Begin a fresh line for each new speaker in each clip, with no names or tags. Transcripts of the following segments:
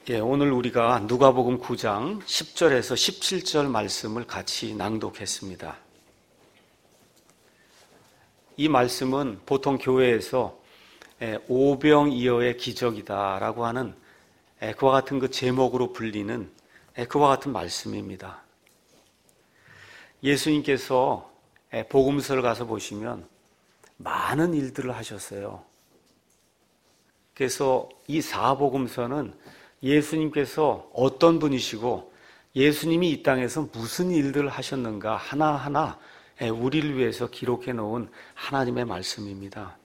오늘 우리가 누가복음 9장 10절에서 17절 말씀을 같이 낭독했습니다. 이 말씀은 보통 교회에서 오병이어의 기적이다라고 하는 그와 같은 그 제목으로 불리는 그와 같은 말씀입니다. 예수님께서 복음서를 가서 보시면 많은 일들을 하셨어요. 그래서 이 사복음서는 예수님께서 어떤 분이시고 예수님이 이 땅에서 무슨 일들을 하셨는가 하나하나 우리를 위해서 기록해 놓은 하나님의 말씀입니다.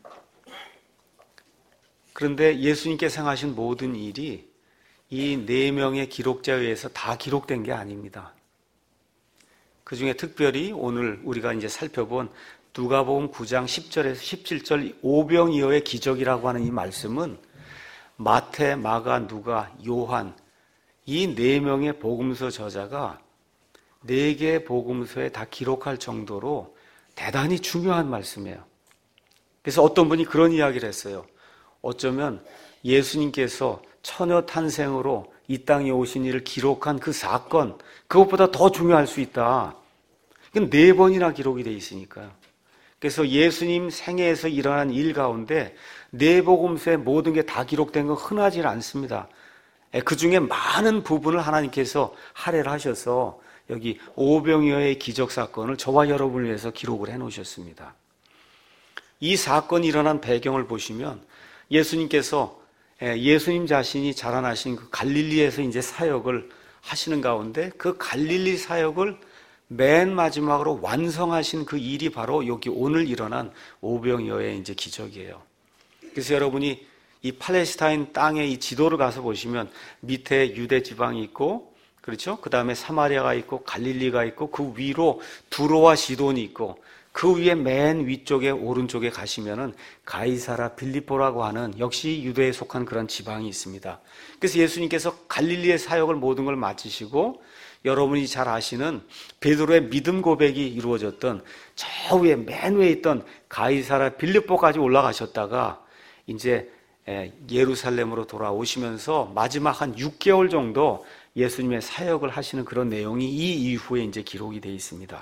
그런데 예수님께서 행하신 모든 일이 이 4명의 기록자에 의해서 다 기록된 게 아닙니다. 그 중에 특별히 오늘 우리가 이제 살펴본 누가복음 9장 10절에서 17절 오병이어의 기적이라고 하는 이 말씀은 마태, 마가, 누가, 요한 이 4명의 복음서 저자가 4개의 복음서에 다 기록할 정도로 대단히 중요한 말씀이에요. 그래서 어떤 분이 그런 이야기를 했어요. 어쩌면 예수님께서 처녀 탄생으로 이 땅에 오신 일을 기록한 그 사건, 그것보다 더 중요할 수 있다. 이건 4번이나 기록이 돼 있으니까요. 그래서 예수님 생애에서 일어난 일 가운데 4복음서의 모든 게 다 기록된 건 흔하지 않습니다. 그 중에 많은 부분을 하나님께서 할애를 하셔서 여기 오병이어의 기적 사건을 저와 여러분을 위해서 기록을 해놓으셨습니다. 이 사건이 일어난 배경을 보시면 예수님께서 예수님 자신이 자라나신 그 갈릴리에서 이제 사역을 하시는 가운데 그 갈릴리 사역을 맨 마지막으로 완성하신 그 일이 바로 여기 오늘 일어난 오병이어의 이제 기적이에요. 그래서 여러분이 이 팔레스타인 땅의 이 지도를 가서 보시면 밑에 유대 지방이 있고, 그렇죠? 그 다음에 사마리아가 있고, 갈릴리가 있고, 그 위로 두로와 시돈이 있고, 그 위에 맨 위쪽에 오른쪽에 가시면은 가이사라 빌립보라고 하는 역시 유대에 속한 그런 지방이 있습니다. 그래서 예수님께서 갈릴리의 사역을 모든 걸 마치시고 여러분이 잘 아시는 베드로의 믿음 고백이 이루어졌던 저 위에 맨 위에 있던 가이사라 빌립보까지 올라가셨다가 이제 예루살렘으로 돌아오시면서 마지막 한 6개월 정도 예수님의 사역을 하시는 그런 내용이 이 이후에 이제 기록이 되어 있습니다.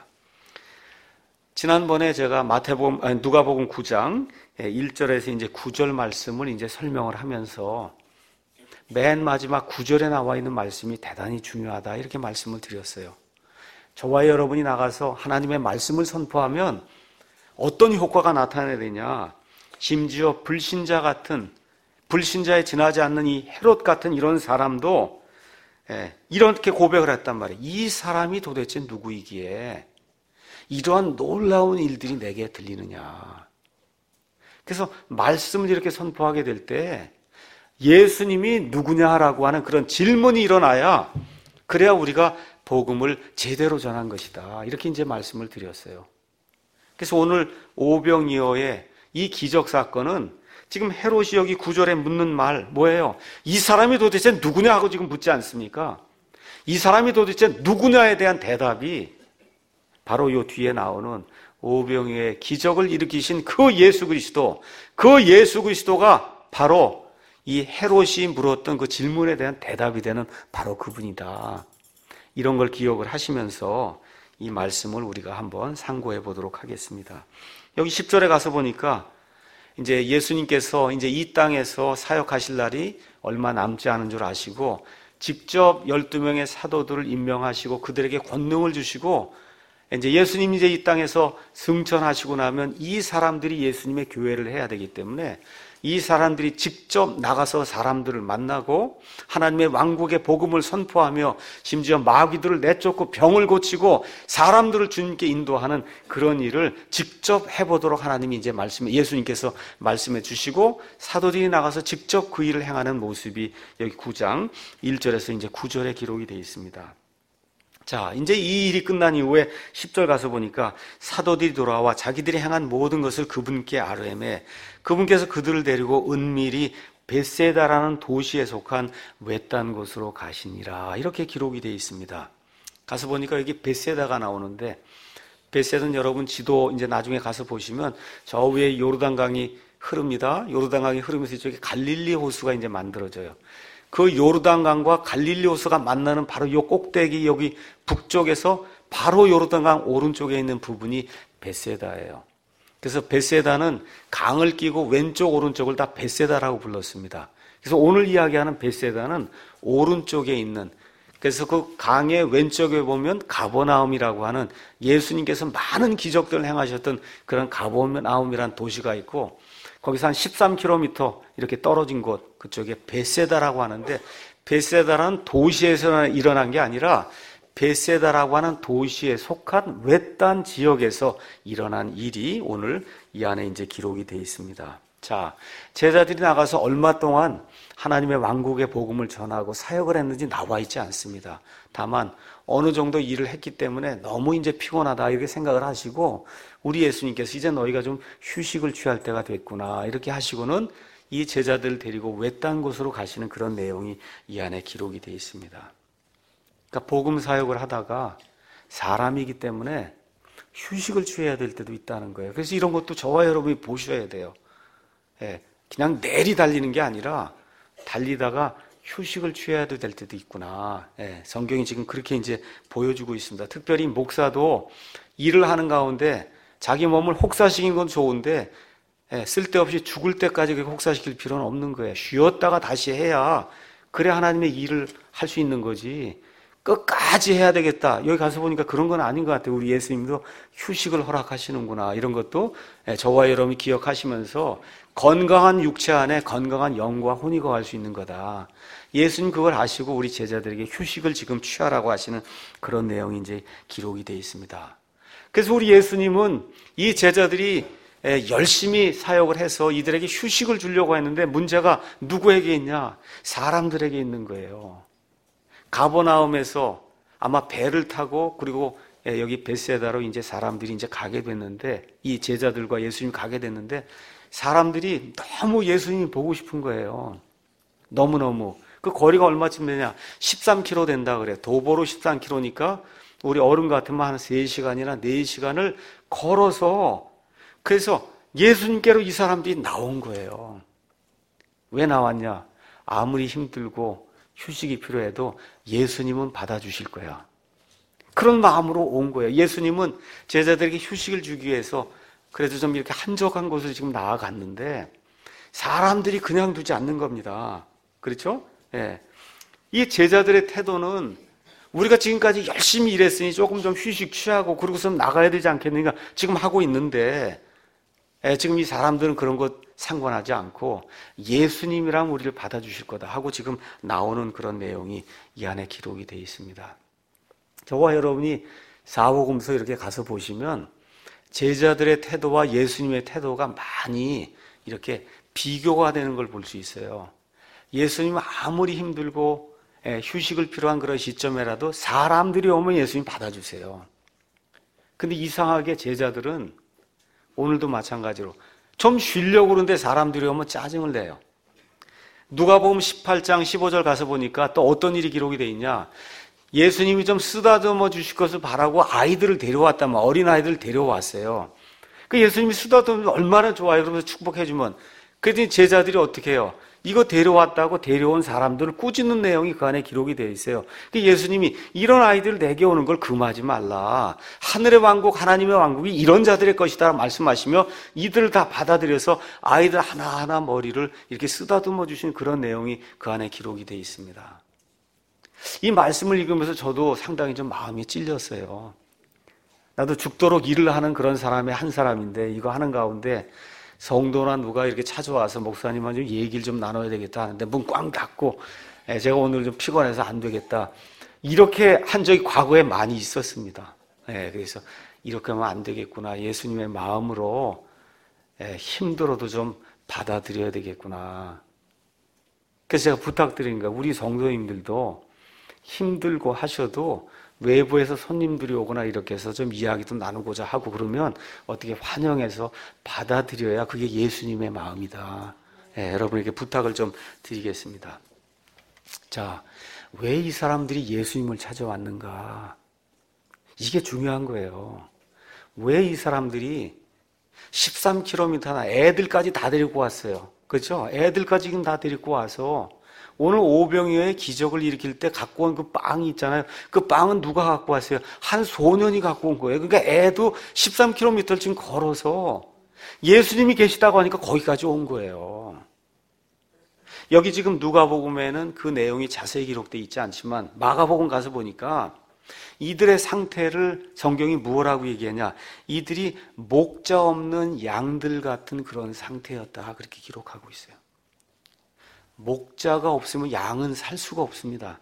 지난번에 제가 누가복음 9장 1절에서 이제 9절 말씀을 이제 설명을 하면서 맨 마지막 9절에 나와 있는 말씀이 대단히 중요하다 이렇게 말씀을 드렸어요. 저와 여러분이 나가서 하나님의 말씀을 선포하면 어떤 효과가 나타나야 되냐, 심지어 불신자에 지나지 않는 이 헤롯 같은 이런 사람도 이렇게 고백을 했단 말이에요. 이 사람이 도대체 누구이기에 이러한 놀라운 일들이 내게 들리느냐. 그래서 말씀을 이렇게 선포하게 될 때 예수님이 누구냐라고 하는 그런 질문이 일어나야 그래야 우리가 복음을 제대로 전한 것이다. 이렇게 이제 말씀을 드렸어요. 그래서 오늘 오병이어의 이 기적 사건은 지금 헤롯이 여기 9절에 묻는 말 뭐예요? 이 사람이 도대체 누구냐 하고 지금 묻지 않습니까? 이 사람이 도대체 누구냐에 대한 대답이 바로 요 뒤에 나오는 오병이어의 기적을 일으키신 그 예수 그리스도가 바로 이 헤롯이 물었던 그 질문에 대한 대답이 되는 바로 그분이다. 이런 걸 기억을 하시면서 이 말씀을 우리가 한번 상고해 보도록 하겠습니다. 여기 10절에 가서 보니까 이제 예수님께서 이제 이 땅에서 사역하실 날이 얼마 남지 않은 줄 아시고 직접 12명의 사도들을 임명하시고 그들에게 권능을 주시고 이제 예수님이 이제 이 땅에서 승천하시고 나면 이 사람들이 예수님의 교회를 해야 되기 때문에 이 사람들이 직접 나가서 사람들을 만나고 하나님의 왕국의 복음을 선포하며 심지어 마귀들을 내쫓고 병을 고치고 사람들을 주님께 인도하는 그런 일을 직접 해보도록 하나님이 이제 예수님께서 말씀해 주시고 사도들이 나가서 직접 그 일을 행하는 모습이 여기 9장 1절에서 이제 9절에 기록이 되어 있습니다. 자, 이제 이 일이 끝난 이후에 10절 가서 보니까 사도들이 돌아와 자기들이 행한 모든 것을 그분께 아뢰매 그분께서 그들을 데리고 은밀히 벳세다라는 도시에 속한 외딴 곳으로 가시니라. 이렇게 기록이 되어 있습니다. 가서 보니까 여기 벳세다가 나오는데 벳세다는 여러분 지도 이제 나중에 가서 보시면 저 위에 요르단강이 흐릅니다. 요르단강이 흐르면서 이쪽에 갈릴리 호수가 이제 만들어져요. 그 요르단강과 갈릴리 호수가 만나는 바로 요 꼭대기 여기 북쪽에서 바로 요르단강 오른쪽에 있는 부분이 벳세다예요. 그래서 벳세다는 강을 끼고 왼쪽 오른쪽을 다 벳세다라고 불렀습니다. 그래서 오늘 이야기하는 벳세다는 오른쪽에 있는, 그래서 그 강의 왼쪽에 보면 가버나움이라고 하는 예수님께서 많은 기적들을 행하셨던 그런 가버나움이라는 도시가 있고, 거기서 한 13km 이렇게 떨어진 곳, 그쪽에 벳세다라고 하는데, 벳세다라는 도시에서 일어난 게 아니라 벳세다라고 하는 도시에 속한 외딴 지역에서 일어난 일이 오늘 이 안에 이제 기록이 되어 있습니다. 자, 제자들이 나가서 얼마 동안 하나님의 왕국의 복음을 전하고 사역을 했는지 나와 있지 않습니다. 다만 어느 정도 일을 했기 때문에 너무 이제 피곤하다 이렇게 생각을 하시고, 우리 예수님께서 이제 너희가 좀 휴식을 취할 때가 됐구나 이렇게 하시고는 이 제자들을 데리고 외딴 곳으로 가시는 그런 내용이 이 안에 기록이 되어 있습니다. 그러니까 복음 사역을 하다가 사람이기 때문에 휴식을 취해야 될 때도 있다는 거예요. 그래서 이런 것도 저와 여러분이 보셔야 돼요. 그냥 내리 달리는 게 아니라 달리다가 휴식을 취해야 될 때도 있구나. 성경이 지금 그렇게 이제 보여주고 있습니다. 특별히 목사도 일을 하는 가운데 자기 몸을 혹사시킨 건 좋은데 쓸데없이 죽을 때까지 그렇게 혹사시킬 필요는 없는 거예요. 쉬었다가 다시 해야 그래 하나님의 일을 할 수 있는 거지. 끝까지 해야 되겠다. 여기 가서 보니까 그런 건 아닌 것 같아요. 우리 예수님도 휴식을 허락하시는구나. 이런 것도 저와 여러분이 기억하시면서 건강한 육체 안에 건강한 영과 혼이 거할 수 있는 거다. 예수님 그걸 아시고 우리 제자들에게 휴식을 지금 취하라고 하시는 그런 내용이 이제 기록이 되어 있습니다. 그래서 우리 예수님은 이 제자들이 열심히 사역을 해서 이들에게 휴식을 주려고 했는데 문제가 누구에게 있냐? 사람들에게 있는 거예요. 가버나움에서 아마 배를 타고 그리고 여기 벳세다로 이제 사람들이 이제 가게 됐는데, 이 제자들과 예수님 가게 됐는데 사람들이 너무 예수님이 보고 싶은 거예요. 너무너무. 그 거리가 얼마쯤 되냐? 13km 된다 그래요. 도보로 13km니까 우리 어른 같으면 한 3시간이나 4시간을 걸어서, 그래서 예수님께로 이 사람들이 나온 거예요. 왜 나왔냐? 아무리 힘들고 휴식이 필요해도 예수님은 받아주실 거야. 그런 마음으로 온 거예요. 예수님은 제자들에게 휴식을 주기 위해서 그래도 좀 이렇게 한적한 곳으로 지금 나아갔는데 사람들이 그냥 두지 않는 겁니다. 그렇죠? 이 제자들의 태도는 우리가 지금까지 열심히 일했으니 조금 좀 휴식 취하고 그러고서 나가야 되지 않겠느냐 지금 하고 있는데, 지금 이 사람들은 그런 것 상관하지 않고 예수님이랑 우리를 받아주실 거다 하고 지금 나오는 그런 내용이 이 안에 기록이 되어 있습니다. 저와 여러분이 사복음서 이렇게 가서 보시면 제자들의 태도와 예수님의 태도가 많이 이렇게 비교가 되는 걸 볼 수 있어요. 예수님은 아무리 힘들고 휴식을 필요한 그런 시점에라도 사람들이 오면 예수님 받아주세요. 근데 이상하게 제자들은 오늘도 마찬가지로 좀 쉬려고 그러는데 사람들이 오면 짜증을 내요. 누가복음 18장 15절 가서 보니까 또 어떤 일이 기록이 되어 있냐? 예수님이 좀 쓰다듬어 주실 것을 바라고 아이들을 데려왔다면, 어린아이들을 데려왔어요. 그 예수님이 쓰다듬으면 얼마나 좋아요. 그러면서 축복해주면. 그랬더니 제자들이 어떻게 해요? 이거 데려왔다고 데려온 사람들을 꾸짖는 내용이 그 안에 기록이 되어 있어요. 그 예수님이 이런 아이들 내게 오는 걸 금하지 말라. 하늘의 왕국, 하나님의 왕국이 이런 자들의 것이다 말씀하시며 이들을 다 받아들여서 아이들 하나하나 머리를 이렇게 쓰다듬어 주신 그런 내용이 그 안에 기록이 되어 있습니다. 이 말씀을 읽으면서 저도 상당히 좀 마음이 찔렸어요. 나도 죽도록 일을 하는 그런 사람의 한 사람인데 이거 하는 가운데 성도나 누가 이렇게 찾아와서 목사님하고 좀 얘기를 좀 나눠야 되겠다 하는데 문 꽝 닫고 제가 오늘 좀 피곤해서 안 되겠다 이렇게 한 적이 과거에 많이 있었습니다. 그래서 이렇게 하면 안 되겠구나. 예수님의 마음으로 힘들어도 좀 받아들여야 되겠구나. 그래서 제가 부탁드리는 거예요. 우리 성도님들도 힘들고 하셔도 외부에서 손님들이 오거나 이렇게 해서 좀 이야기도 나누고자 하고 그러면 어떻게 환영해서 받아들여야 그게 예수님의 마음이다. 여러분에게 부탁을 좀 드리겠습니다. 자, 왜 이 사람들이 예수님을 찾아왔는가? 이게 중요한 거예요. 왜 이 사람들이 13km나 애들까지 다 데리고 왔어요. 그렇죠? 애들까지 지금 다 데리고 와서 오늘 오병이어의 기적을 일으킬 때 갖고 온 그 빵이 있잖아요. 그 빵은 누가 갖고 왔어요? 한 소년이 갖고 온 거예요. 그러니까 애도 13km를 지금 걸어서 예수님이 계시다고 하니까 거기까지 온 거예요. 여기 지금 누가복음에는 그 내용이 자세히 기록되어 있지 않지만 마가복음 가서 보니까 이들의 상태를 성경이 무엇라고 얘기하냐? 이들이 목자 없는 양들 같은 그런 상태였다, 그렇게 기록하고 있어요. 목자가 없으면 양은 살 수가 없습니다.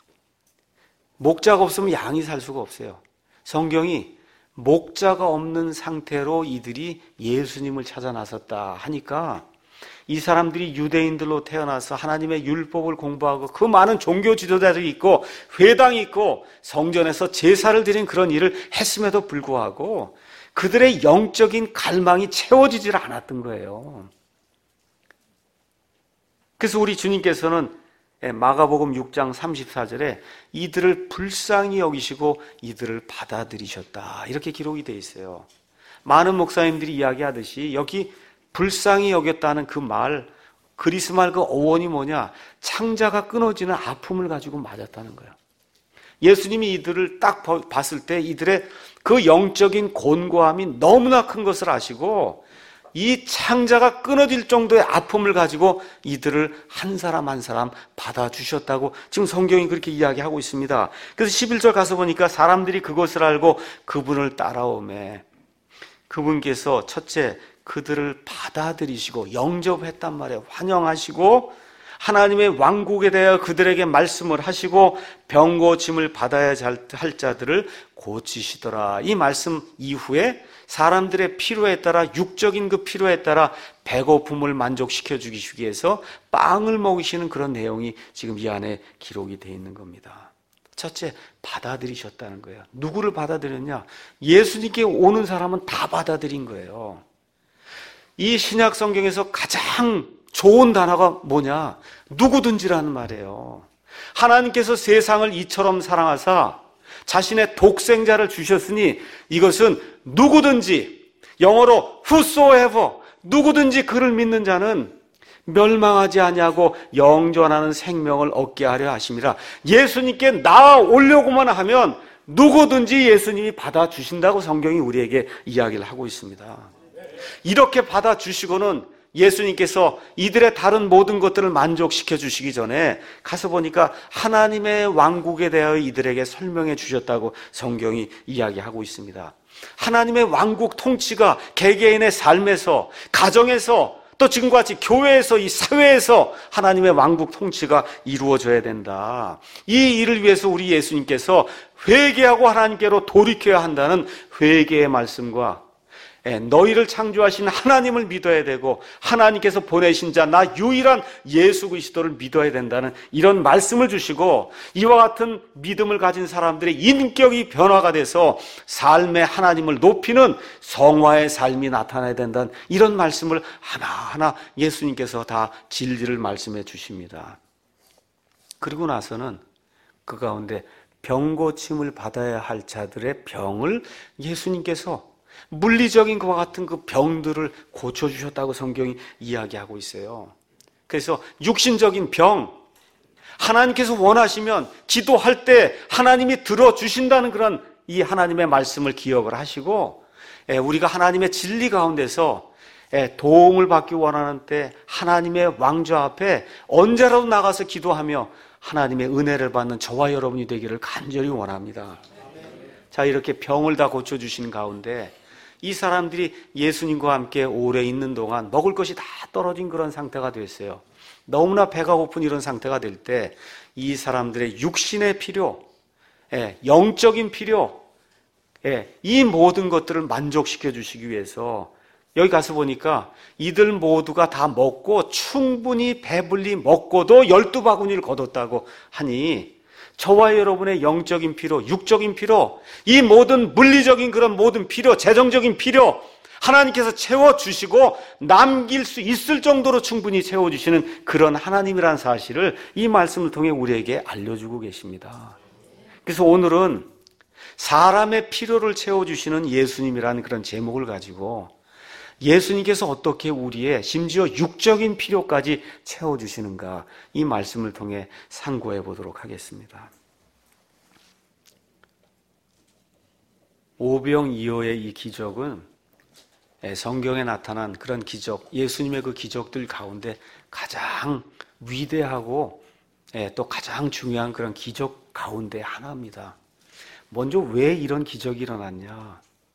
목자가 없으면 양이 살 수가 없어요. 성경이 목자가 없는 상태로 이들이 예수님을 찾아 나섰다 하니까 이 사람들이 유대인들로 태어나서 하나님의 율법을 공부하고 그 많은 종교 지도자들이 있고 회당이 있고 성전에서 제사를 드린 그런 일을 했음에도 불구하고 그들의 영적인 갈망이 채워지질 않았던 거예요. 그래서 우리 주님께서는 마가복음 6장 34절에 이들을 불쌍히 여기시고 이들을 받아들이셨다, 이렇게 기록이 되어 있어요. 많은 목사님들이 이야기하듯이 여기 불쌍히 여겼다는 그 말, 그리스 말 그 어원이 뭐냐? 창자가 끊어지는 아픔을 가지고 맞았다는 거예요. 예수님이 이들을 딱 봤을 때 이들의 그 영적인 곤고함이 너무나 큰 것을 아시고 이 창자가 끊어질 정도의 아픔을 가지고 이들을 한 사람 한 사람 받아주셨다고 지금 성경이 그렇게 이야기하고 있습니다. 그래서 11절 가서 보니까 사람들이 그것을 알고 그분을 따라오매 그분께서 첫째 그들을 받아들이시고 영접했단 말이에요. 환영하시고 하나님의 왕국에 대하여 그들에게 말씀을 하시고 병 고침을 받아야 할 자들을 고치시더라. 이 말씀 이후에 사람들의 필요에 따라, 육적인 그 필요에 따라 배고픔을 만족시켜 주기 위해서 빵을 먹이시는 그런 내용이 지금 이 안에 기록이 되어 있는 겁니다. 첫째, 받아들이셨다는 거예요. 누구를 받아들였냐? 예수님께 오는 사람은 다 받아들인 거예요. 이 신약 성경에서 가장 좋은 단어가 뭐냐? 누구든지라는 말이에요. 하나님께서 세상을 이처럼 사랑하사 자신의 독생자를 주셨으니 이것은 누구든지, 영어로 whosoever, 누구든지 그를 믿는 자는 멸망하지 아니하고 영존하는 생명을 얻게 하려 하심이라. 예수님께 나아오려고만 하면 누구든지 예수님이 받아주신다고 성경이 우리에게 이야기를 하고 있습니다. 이렇게 받아주시고는 예수님께서 이들의 다른 모든 것들을 만족시켜 주시기 전에 가서 보니까 하나님의 왕국에 대하여 이들에게 설명해 주셨다고 성경이 이야기하고 있습니다. 하나님의 왕국 통치가 개개인의 삶에서, 가정에서, 또 지금과 같이 교회에서, 이 사회에서 하나님의 왕국 통치가 이루어져야 된다. 이 일을 위해서 우리 예수님께서 회개하고 하나님께로 돌이켜야 한다는 회개의 말씀과 너희를 창조하신 하나님을 믿어야 되고 하나님께서 보내신 자 나 유일한 예수 그리스도를 믿어야 된다는 이런 말씀을 주시고 이와 같은 믿음을 가진 사람들의 인격이 변화가 돼서 삶의 하나님을 높이는 성화의 삶이 나타나야 된다는 이런 말씀을 하나하나 예수님께서 다 진리를 말씀해 주십니다. 그리고 나서는 그 가운데 병 고침을 받아야 할 자들의 병을 예수님께서 물리적인 것과 같은 그 병들을 고쳐주셨다고 성경이 이야기하고 있어요. 그래서 육신적인 병, 하나님께서 원하시면 기도할 때 하나님이 들어주신다는 그런 이 하나님의 말씀을 기억을 하시고 우리가 하나님의 진리 가운데서 도움을 받기 원하는 때 하나님의 왕좌 앞에 언제라도 나가서 기도하며 하나님의 은혜를 받는 저와 여러분이 되기를 간절히 원합니다. 자, 이렇게 병을 다 고쳐주신 가운데 이 사람들이 예수님과 함께 오래 있는 동안 먹을 것이 다 떨어진 그런 상태가 됐어요. 너무나 배가 고픈 이런 상태가 될 때 이 사람들의 육신의 필요, 영적인 필요, 이 모든 것들을 만족시켜 주시기 위해서 여기 가서 보니까 이들 모두가 다 먹고 충분히 배불리 먹고도 12바구니를 거뒀다고 하니 저와 여러분의 영적인 필요, 육적인 필요, 이 모든 물리적인 그런 모든 필요, 재정적인 필요 하나님께서 채워주시고 남길 수 있을 정도로 충분히 채워주시는 그런 하나님이라는 사실을 이 말씀을 통해 우리에게 알려주고 계십니다. 그래서 오늘은 사람의 필요를 채워주시는 예수님이라는 그런 제목을 가지고 예수님께서 어떻게 우리의 심지어 육적인 필요까지 채워주시는가, 이 말씀을 통해 상고해 보도록 하겠습니다. 오병이어의 이 기적은 성경에 나타난 그런 기적, 예수님의 그 기적들 가운데 가장 위대하고 또 가장 중요한 그런 기적 가운데 하나입니다. 먼저 왜 이런 기적이 일어났냐?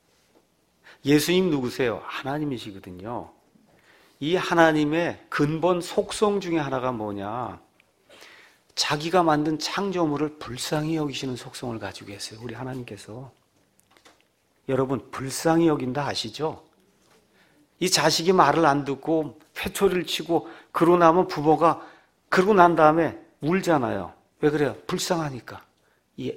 예수님 누구세요? 하나님이시거든요. 이 하나님의 근본 속성 중에 하나가 뭐냐? 자기가 만든 창조물을 불쌍히 여기시는 속성을 가지고 계세요. 우리 하나님께서. 여러분, 불쌍히 여긴다 아시죠? 이 자식이 말을 안 듣고 회초리를 치고 그러고 나면 부모가 그러고 난 다음에 울잖아요. 왜 그래요? 불쌍하니까. 이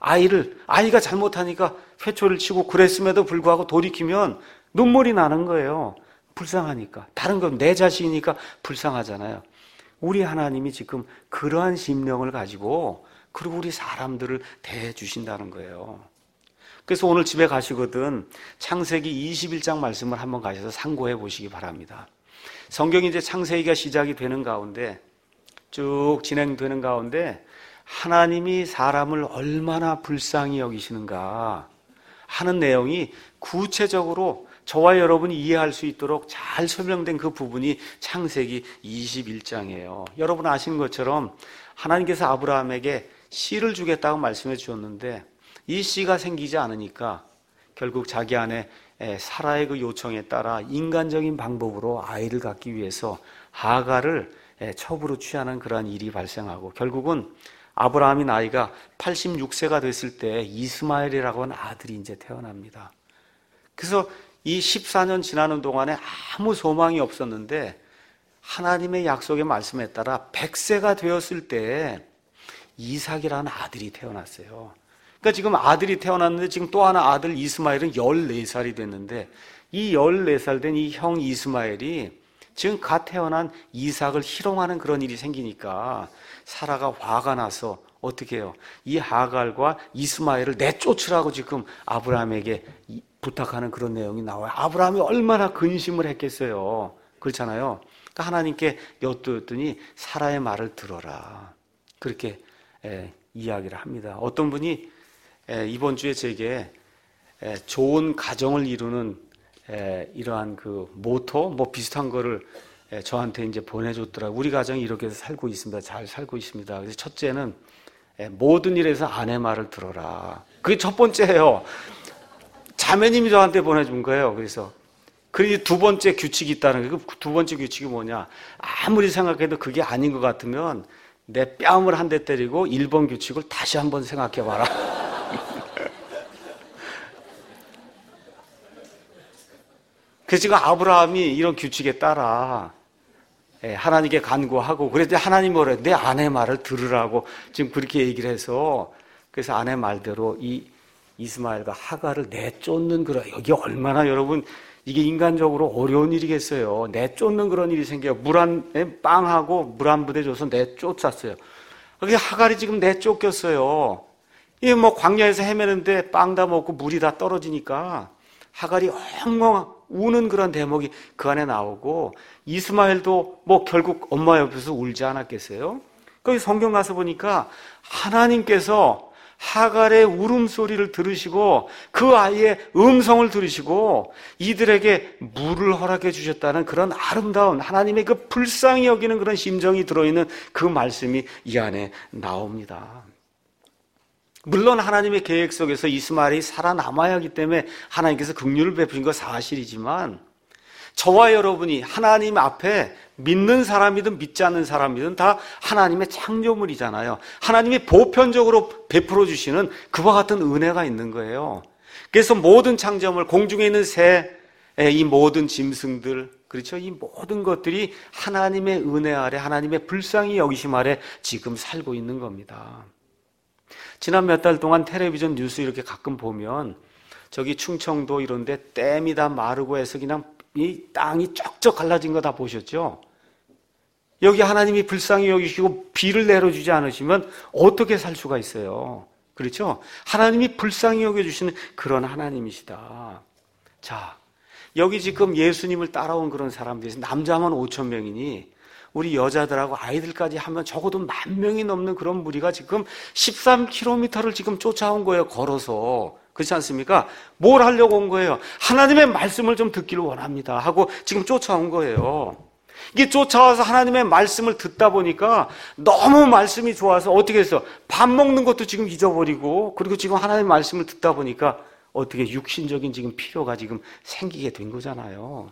아이가 잘못하니까 회초리를 치고 그랬음에도 불구하고 돌이키면 눈물이 나는 거예요. 불쌍하니까. 다른 건 내 자식이니까 불쌍하잖아요. 우리 하나님이 지금 그러한 심령을 가지고 그리고 우리 사람들을 대해 주신다는 거예요. 그래서 오늘 집에 가시거든 창세기 21장 말씀을 한번 가셔서 상고해 보시기 바랍니다. 성경이 이제 창세기가 시작이 되는 가운데 쭉 진행되는 가운데 하나님이 사람을 얼마나 불쌍히 여기시는가 하는 내용이 구체적으로 저와 여러분이 이해할 수 있도록 잘 설명된 그 부분이 창세기 21장이에요. 여러분 아시는 것처럼 하나님께서 아브라함에게 씨를 주겠다고 말씀해 주셨는데 이 씨가 생기지 않으니까 결국 자기 아내 사라의 그 요청에 따라 인간적인 방법으로 아이를 갖기 위해서 하갈을 첩으로 취하는 그러한 일이 발생하고 결국은 아브라함이 나이가 86세가 됐을 때 이스마엘이라고 하는 아들이 이제 태어납니다. 그래서 이 14년 지나는 동안에 아무 소망이 없었는데 하나님의 약속의 말씀에 따라 100세가 되었을 때 이삭이라는 아들이 태어났어요. 그러니까 지금 아들이 태어났는데 지금 또 하나 아들 이스마엘은 14살이 됐는데 이 14살 된 이 형 이스마엘이 지금 갓 태어난 이삭을 희롱하는 그런 일이 생기니까 사라가 화가 나서 어떻게 해요? 이 하갈과 이스마엘을 내쫓으라고 지금 아브라함에게 부탁하는 그런 내용이 나와요. 아브라함이 얼마나 근심을 했겠어요. 그렇잖아요. 그러니까 하나님께 엿들었더니 사라의 말을 들어라. 그렇게 이야기를 합니다. 어떤 분이 이번 주에 제게 좋은 가정을 이루는 이러한 그 모토 뭐 비슷한 거를 저한테 이제 보내줬더라고요. 우리 가정이 이렇게 해서 살고 있습니다. 잘 살고 있습니다. 그래서 첫째는 모든 일에서 아내 말을 들어라. 그게 첫 번째예요. 자매님이 저한테 보내준 거예요. 그래서 그리고 두 번째 규칙이 있다는 거예요. 그 두 번째 규칙이 뭐냐? 아무리 생각해도 그게 아닌 것 같으면 내 뺨을 한 대 때리고 1번 규칙을 다시 한번 생각해 봐라. 그래서 지금 아브라함이 이런 규칙에 따라 하나님께 간구하고 그랬더니 하나님 뭐래? 내 아내 말을 들으라고 지금 그렇게 얘기를 해서 그래서 아내 말대로 이 이스마엘과 하갈을 내쫓는 그런 여기 얼마나 여러분 이게 인간적으로 어려운 일이겠어요. 내쫓는 그런 일이 생겨요. 빵하고 물 한 부대 줘서 내쫓았어요. 그게 하갈이 지금 내쫓겼어요. 이게 뭐 광야에서 헤매는데 빵 다 먹고 물이 다 떨어지니까 하갈이 엉엉 우는 그런 대목이 그 안에 나오고 이스마엘도 뭐 결국 엄마 옆에서 울지 않았겠어요? 거기 성경 가서 보니까 하나님께서 하갈의 울음소리를 들으시고 그 아이의 음성을 들으시고 이들에게 물을 허락해 주셨다는 그런 아름다운 하나님의 그 불쌍히 여기는 그런 심정이 들어있는 그 말씀이 이 안에 나옵니다. 물론 하나님의 계획 속에서 이스마엘이 살아남아야 하기 때문에 하나님께서 긍휼을 베푸신 건 사실이지만 저와 여러분이 하나님 앞에 믿는 사람이든 믿지 않는 사람이든 다 하나님의 창조물이잖아요. 하나님이 보편적으로 베풀어 주시는 그와 같은 은혜가 있는 거예요. 그래서 모든 창조물, 공중에 있는 새, 이 모든 짐승들, 그렇죠? 이 모든 것들이 하나님의 은혜 아래, 하나님의 불쌍히 여기심 아래 지금 살고 있는 겁니다. 지난 몇 달 동안 텔레비전 뉴스 이렇게 가끔 보면 저기 충청도 이런데 댐이 다 마르고 해서 그냥 이 땅이 쩍쩍 갈라진 거 다 보셨죠? 여기 하나님이 불쌍히 여기시고 비를 내려주지 않으시면 어떻게 살 수가 있어요? 그렇죠? 하나님이 불쌍히 여겨주시는 그런 하나님이시다. 자, 여기 지금 예수님을 따라온 그런 사람들이 남자만 5천 명이니 우리 여자들하고 아이들까지 하면 적어도 10,000명이 넘는 그런 무리가 지금 13km를 지금 쫓아온 거예요. 걸어서. 그렇지 않습니까? 뭘 하려고 온 거예요? 하나님의 말씀을 좀 듣기를 원합니다 하고 지금 쫓아온 거예요. 이게 쫓아와서 하나님의 말씀을 듣다 보니까 너무 말씀이 좋아서 어떻게 했어? 밥 먹는 것도 지금 잊어버리고, 그리고 지금 하나님의 말씀을 듣다 보니까 어떻게 육신적인 지금 필요가 지금 생기게 된 거잖아요.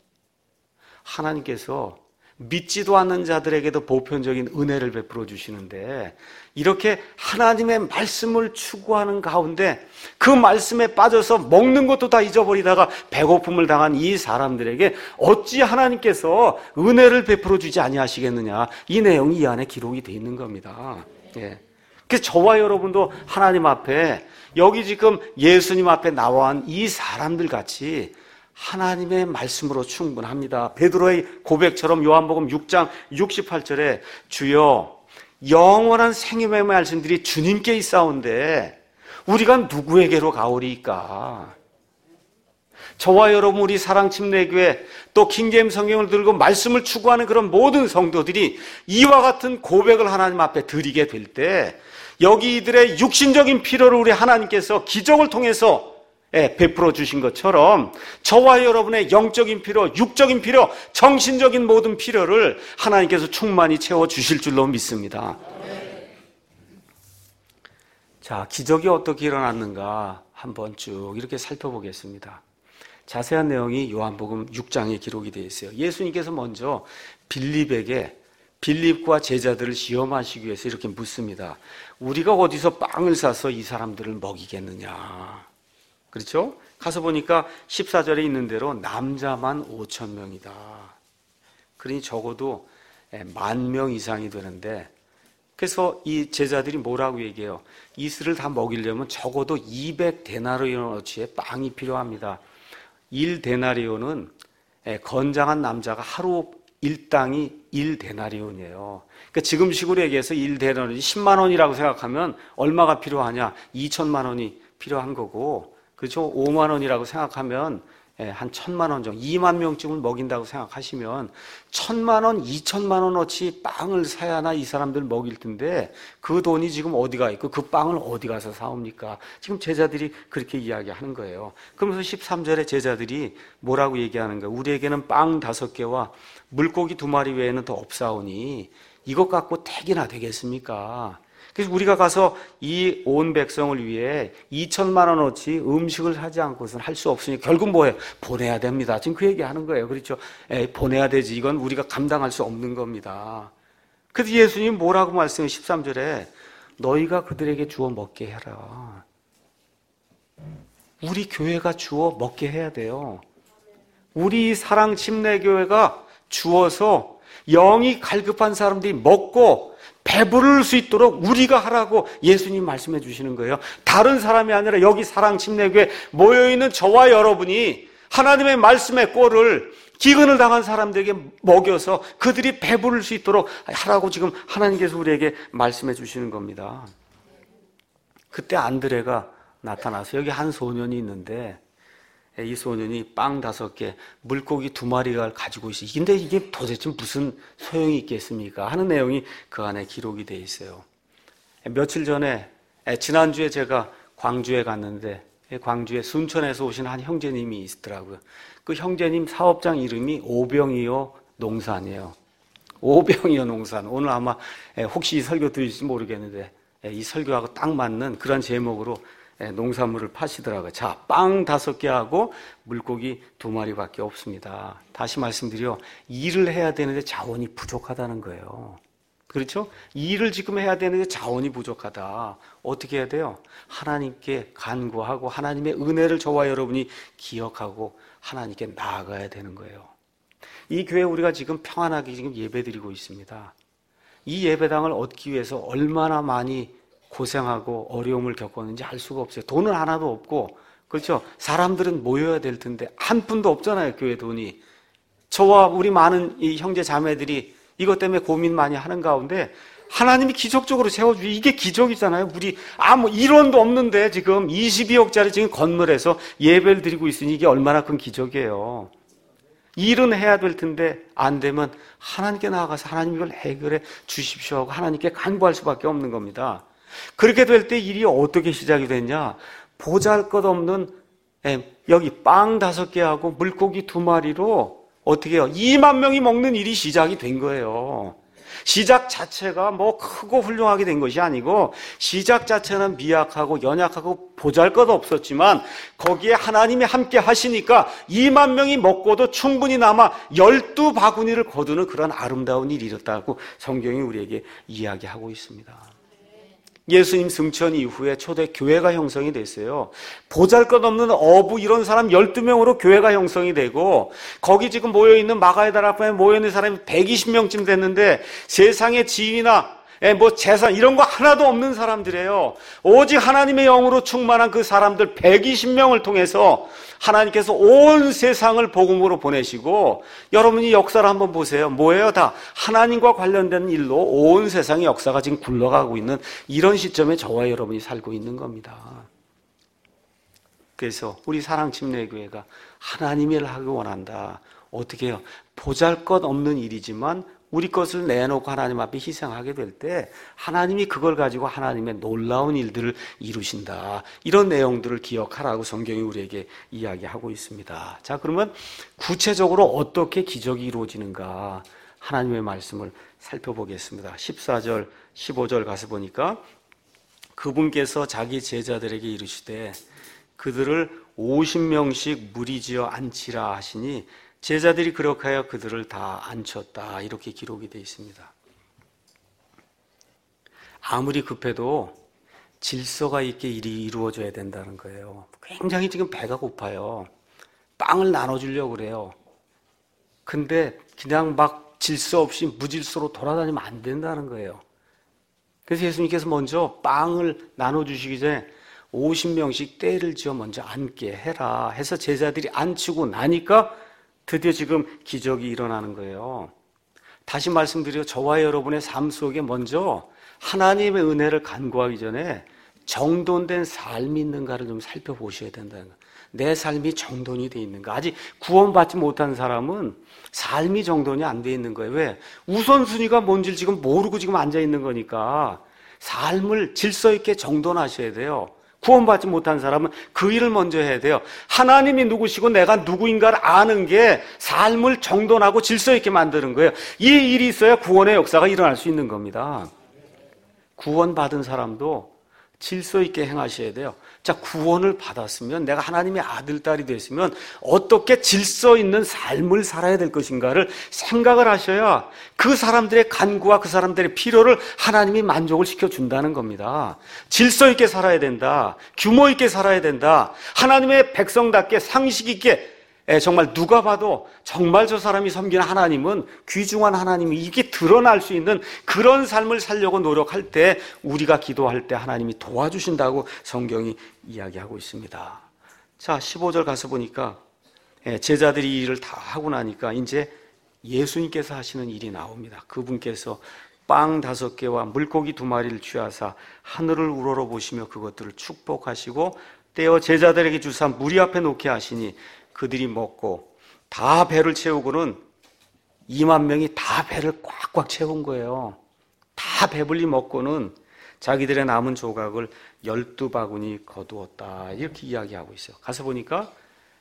하나님께서 믿지도 않는 자들에게도 보편적인 은혜를 베풀어 주시는데, 이렇게 하나님의 말씀을 추구하는 가운데 그 말씀에 빠져서 먹는 것도 다 잊어버리다가 배고픔을 당한 이 사람들에게 어찌 하나님께서 은혜를 베풀어 주지 아니하시겠느냐, 이 내용이 이 안에 기록이 되어 있는 겁니다. 예. 그래서 저와 여러분도 하나님 앞에, 여기 지금 예수님 앞에 나와온 이 사람들 같이 하나님의 말씀으로 충분합니다. 베드로의 고백처럼 요한복음 6장 68절에 주여 영원한 생명의 말씀들이 주님께 있사온데 우리가 누구에게로 가오리이까? 저와 여러분, 우리 사랑침례교회 또 킹제임스 성경을 들고 말씀을 추구하는 그런 모든 성도들이 이와 같은 고백을 하나님 앞에 드리게 될 때, 여기 이들의 육신적인 필요를 우리 하나님께서 기적을 통해서 베풀어 주신 것처럼 저와 여러분의 영적인 필요, 육적인 필요, 정신적인 모든 필요를 하나님께서 충만히 채워 주실 줄로 믿습니다. 자, 기적이 어떻게 일어났는가 한번 쭉 이렇게 살펴보겠습니다. 자세한 내용이 요한복음 6장에 기록이 되어 있어요. 예수님께서 먼저 빌립과 제자들을 시험하시기 위해서 이렇게 묻습니다. 우리가 어디서 빵을 사서 이 사람들을 먹이겠느냐? 그렇죠? 가서 보니까 14절에 있는 대로 남자만 5,000명이다. 그러니 적어도 10,000명 이상이 되는데, 그래서 이 제자들이 뭐라고 얘기해요? 이슬을 다 먹이려면 적어도 200데나리온어치의 빵이 필요합니다. 1데나리온은 건장한 남자가 하루 일당이 1데나리온이에요. 그러니까 지금식으로 얘기해서 1데나리온이 10만 원이라고 생각하면 얼마가 필요하냐? 2천만 원이 필요한 거고, 그렇죠? 5만 원이라고 생각하면 한 1,000만 원 정도, 2만 명쯤을 먹인다고 생각하시면 1,000만 원, 2천만 원어치 빵을 사야나 이 사람들 먹일 텐데 그 돈이 지금 어디가 있고 그 빵을 어디 가서 사옵니까? 지금 제자들이 그렇게 이야기하는 거예요. 그러면서 13절에 제자들이 뭐라고 얘기하는 거예요? 우리에게는 빵 5개와 물고기 2마리 외에는 더 없사오니 이것 갖고 택이나 되겠습니까? 그래서 우리가 가서 이 온 백성을 위해 2천만 원어치 음식을 하지 않고서는 할 수 없으니 결국 뭐예요? 보내야 됩니다. 지금 그 얘기하는 거예요. 그렇죠? 보내야 되지. 이건 우리가 감당할 수 없는 겁니다. 그래서 예수님 뭐라고 말씀해? 13절에 너희가 그들에게 주어 먹게 해라. 우리 교회가 주어 먹게 해야 돼요. 우리 사랑침례교회가 주어서 영이 갈급한 사람들이 먹고 배부를 수 있도록 우리가 하라고 예수님 말씀해 주시는 거예요. 다른 사람이 아니라 여기 사랑침례교회 모여있는 저와 여러분이 하나님의 말씀의 꼴을 기근을 당한 사람들에게 먹여서 그들이 배부를 수 있도록 하라고 지금 하나님께서 우리에게 말씀해 주시는 겁니다. 그때 안드레가 나타나서 여기 한 소년이 있는데 이 소년이 빵 5개, 물고기 2마리가 가지고 있어요. 근데 이게 도대체 무슨 소용이 있겠습니까? 하는 내용이 그 안에 기록이 되어 있어요. 며칠 전에, 지난주에 제가 광주에 갔는데 광주에 순천에서 오신 한 형제님이 있더라고요. 그 형제님 사업장 이름이 오병이어 농산이에요. 오병이어 농산. 오늘 아마 혹시 이 설교 들으실지 모르겠는데 이 설교하고 딱 맞는 그런 제목으로 농산물을 파시더라고요. 자, 빵 5개하고 물고기 2마리밖에 없습니다. 다시 말씀드려, 일을 해야 되는데 자원이 부족하다는 거예요. 그렇죠? 일을 지금 해야 되는데 자원이 부족하다. 어떻게 해야 돼요? 하나님께 간구하고 하나님의 은혜를 저와 여러분이 기억하고 하나님께 나아가야 되는 거예요. 이 교회 우리가 지금 평안하게 지금 예배드리고 있습니다. 이 예배당을 얻기 위해서 얼마나 많이 고생하고 어려움을 겪었는지 알 수가 없어요. 돈은 하나도 없고, 그렇죠? 사람들은 모여야 될 텐데 한 푼도 없잖아요, 교회 돈이. 저와 우리 많은 이 형제 자매들이 이것 때문에 고민 많이 하는 가운데 하나님이 기적적으로 세워주고 이게 기적이잖아요. 우리 뭐 이론도 없는데 지금 22억짜리 지금 건물에서 예배를 드리고 있으니 이게 얼마나 큰 기적이에요. 일은 해야 될 텐데 안 되면 하나님께 나아가서 하나님 이걸 해결해 주십시오 하고 하나님께 간구할 수밖에 없는 겁니다. 그렇게 될 때 일이 어떻게 시작이 됐냐? 보잘것없는 여기 빵 5개하고 물고기 2마리로 어떻게 해요? 2만 명이 먹는 일이 시작이 된 거예요. 시작 자체가 뭐 크고 훌륭하게 된 것이 아니고 시작 자체는 미약하고 연약하고 보잘것없었지만 거기에 하나님이 함께 하시니까 2만 명이 먹고도 충분히 남아 12바구니를 거두는 그런 아름다운 일이 일었다고 성경이 우리에게 이야기하고 있습니다. 예수님 승천 이후에 초대 교회가 형성이 됐어요. 보잘것없는 어부 이런 사람 12명으로 교회가 형성이 되고 거기 지금 모여있는 마가의 달 앞에 모여있는 사람이 120명쯤 됐는데 세상의 지위나 뭐 재산 이런 거 하나도 없는 사람들이에요. 오직 하나님의 영으로 충만한 그 사람들 120명을 통해서 하나님께서 온 세상을 복음으로 보내시고 여러분이 역사를 한번 보세요. 뭐예요? 다 하나님과 관련된 일로 온 세상의 역사가 지금 굴러가고 있는 이런 시점에 저와 여러분이 살고 있는 겁니다. 그래서 우리 사랑침례교회가 하나님의 일을 하기 원한다. 어떻게 해요? 보잘것없는 일이지만 우리 것을 내놓고 하나님 앞에 희생하게 될 때 하나님이 그걸 가지고 하나님의 놀라운 일들을 이루신다. 이런 내용들을 기억하라고 성경이 우리에게 이야기하고 있습니다. 자, 그러면 구체적으로 어떻게 기적이 이루어지는가 하나님의 말씀을 살펴보겠습니다. 14절, 15절 가서 보니까 그분께서 자기 제자들에게 이르시되 그들을 50명씩 무리지어 앉히라 하시니 제자들이 그렇게 하여 그들을 다 앉혔다. 이렇게 기록이 되어 있습니다. 아무리 급해도 질서가 있게 일이 이루어져야 된다는 거예요. 굉장히 지금 배가 고파요. 빵을 나눠주려고 그래요. 근데 그냥 막 질서 없이 무질서로 돌아다니면 안 된다는 거예요. 그래서 예수님께서 먼저 빵을 나눠주시기 전에 50명씩 때를 지어 먼저 앉게 해라 해서 제자들이 앉히고 나니까 드디어 지금 기적이 일어나는 거예요. 다시 말씀드려 저와 여러분의 삶 속에 먼저 하나님의 은혜를 간구하기 전에 정돈된 삶이 있는가를 좀 살펴보셔야 된다는 거예요. 내 삶이 정돈이 돼 있는가. 아직 구원받지 못한 사람은 삶이 정돈이 안 돼 있는 거예요. 왜? 우선순위가 뭔지를 지금 모르고 지금 앉아 있는 거니까 삶을 질서 있게 정돈하셔야 돼요. 구원받지 못한 사람은 그 일을 먼저 해야 돼요. 하나님이 누구시고 내가 누구인가를 아는 게 삶을 정돈하고 질서 있게 만드는 거예요. 이 일이 있어야 구원의 역사가 일어날 수 있는 겁니다. 구원받은 사람도 질서 있게 행하셔야 돼요. 자, 구원을 받았으면 내가 하나님의 아들, 딸이 됐으면 어떻게 질서 있는 삶을 살아야 될 것인가를 생각을 하셔야 그 사람들의 간구와 그 사람들의 필요를 하나님이 만족을 시켜준다는 겁니다. 질서 있게 살아야 된다. 규모 있게 살아야 된다. 하나님의 백성답게 상식 있게 정말 누가 봐도 정말 저 사람이 섬기는 하나님은 귀중한 하나님이 이게 드러날 수 있는 그런 삶을 살려고 노력할 때 우리가 기도할 때 하나님이 도와주신다고 성경이 이야기하고 있습니다. 자, 15절 가서 보니까 제자들이 이 일을 다 하고 나니까 이제 예수님께서 하시는 일이 나옵니다. 그분께서 빵 5개와 물고기 2마리를 취하사 하늘을 우러러보시며 그것들을 축복하시고 떼어 제자들에게 주사 무리 앞에 놓게 하시니 그들이 먹고 다 배를 채우고는 2만 명이 다 배를 꽉꽉 채운 거예요. 다 배불리 먹고는 자기들의 남은 조각을 12바구니 거두었다. 이렇게 이야기하고 있어요. 가서 보니까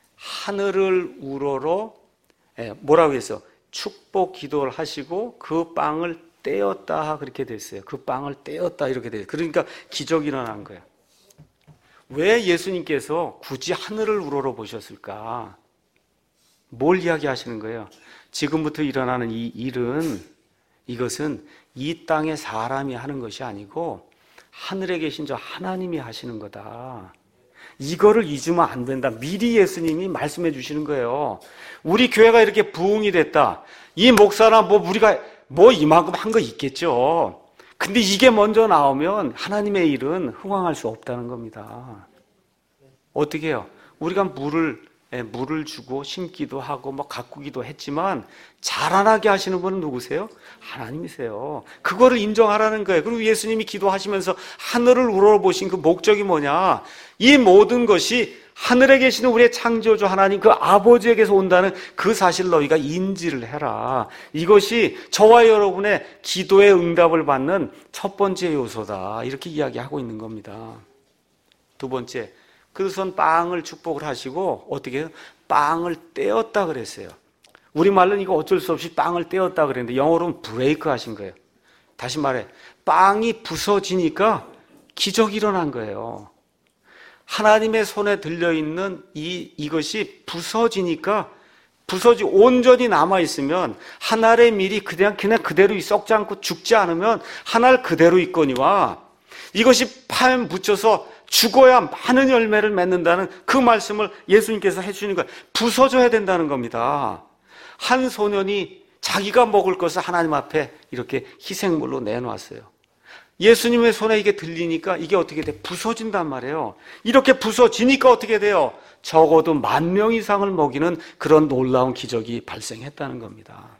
하늘을 우러러 뭐라고 했어요? 축복 기도를 하시고 그 빵을 떼었다. 그렇게 됐어요. 그 빵을 떼었다. 이렇게 됐어요. 그러니까 기적이 일어난 거예요. 왜 예수님께서 굳이 하늘을 우러러 보셨을까? 뭘 이야기하시는 거예요? 지금부터 일어나는 이 일은 이것은 이 땅의 사람이 하는 것이 아니고 하늘에 계신 저 하나님이 하시는 거다. 이거를 잊으면 안 된다. 미리 예수님이 말씀해 주시는 거예요. 우리 교회가 이렇게 부흥이 됐다. 이 목사나 우리가 이만큼 한 거 있겠죠. 근데 이게 먼저 나오면 하나님의 일은 흥황할 수 없다는 겁니다. 어떻게 해요? 우리가 물을 물을 주고 심기도 하고 가꾸기도 했지만 자라나게 하시는 분은 누구세요? 하나님이세요. 그거를 인정하라는 거예요. 그리고 예수님이 기도하시면서 하늘을 우러러보신 그 목적이 뭐냐? 이 모든 것이 하늘에 계시는 우리의 창조주 하나님 그 아버지에게서 온다는 그 사실을 너희가 인지를 해라. 이것이 저와 여러분의 기도의 응답을 받는 첫 번째 요소다. 이렇게 이야기하고 있는 겁니다. 두 번째, 그래서 빵을 축복을 하시고 어떻게 해요? 빵을 떼었다 그랬어요. 우리말로는 이거 어쩔 수 없이 빵을 떼었다 그랬는데 영어로는 브레이크 하신 거예요. 다시 말해, 빵이 부서지니까 기적이 일어난 거예요. 하나님의 손에 들려있는 이것이 부서지니까 온전히 남아있으면 한 알의 밀이 그냥 그대로 썩지 않고 죽지 않으면 한 알 그대로 있거니와 이것이 파에 묻혀서 죽어야 많은 열매를 맺는다는 그 말씀을 예수님께서 해주시는 거예요. 부서져야 된다는 겁니다. 한 소년이 자기가 먹을 것을 하나님 앞에 이렇게 희생물로 내놓았어요. 예수님의 손에 이게 들리니까 이게 어떻게 돼? 부서진단 말이에요. 이렇게 부서지니까 어떻게 돼요? 적어도 10,000명 이상을 먹이는 그런 놀라운 기적이 발생했다는 겁니다.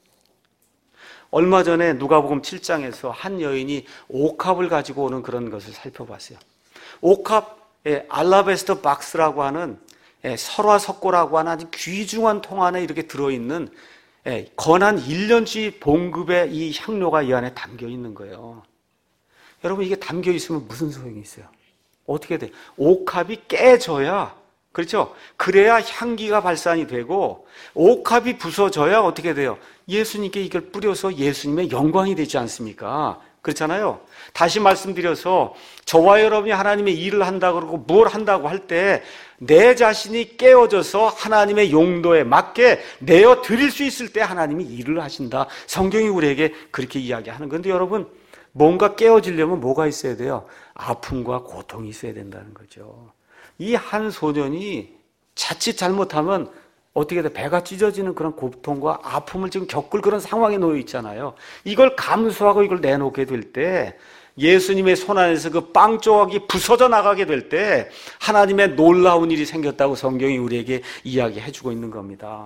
얼마 전에 누가복음 7장에서 한 여인이 옥합을 가지고 오는 그런 것을 살펴봤어요. 옥합, 알라베스터 박스라고 하는 설화석고라고 하는 아주 귀중한 통 안에 이렇게 들어있는 건한 1년치 봉급의 이 향료가 이 안에 담겨 있는 거예요. 여러분 이게 담겨 있으면 무슨 소용이 있어요? 어떻게 돼? 옥합이 깨져야, 그렇죠? 그래야 향기가 발산이 되고 옥합이 부서져야 어떻게 돼요? 예수님께 이걸 뿌려서 예수님의 영광이 되지 않습니까? 그렇잖아요. 다시 말씀드려서 저와 여러분이 하나님의 일을 한다고 그러고 뭘 한다고 할 때 내 자신이 깨어져서 하나님의 용도에 맞게 내어 드릴 수 있을 때 하나님이 일을 하신다. 성경이 우리에게 그렇게 이야기하는 건데 여러분 뭔가 깨어지려면 뭐가 있어야 돼요? 아픔과 고통이 있어야 된다는 거죠. 이 한 소년이 자칫 잘못하면 어떻게 돼? 배가 찢어지는 그런 고통과 아픔을 지금 겪을 그런 상황에 놓여 있잖아요. 이걸 감수하고 이걸 내놓게 될 때 예수님의 손 안에서 그 빵 조각이 부서져 나가게 될 때 하나님의 놀라운 일이 생겼다고 성경이 우리에게 이야기해주고 있는 겁니다.